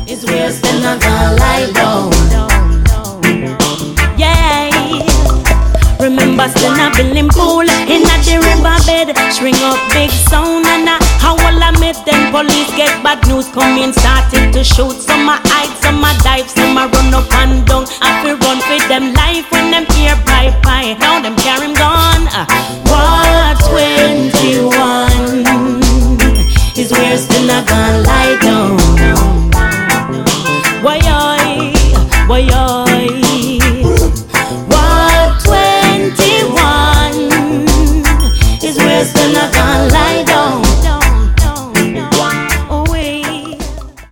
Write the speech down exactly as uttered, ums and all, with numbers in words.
Is we're still not gonna lie down. Yeah. Remember still not building pool in a the river bed. String up big sound and a how all I met them police get bad news coming started to shoot. Some a hide, some a dive, some a run up and down. I feel run for them life when them hear bye bye. Now them carry him gone. Uh, War twenty-one is we're still not gonna lie down. Why I, why I?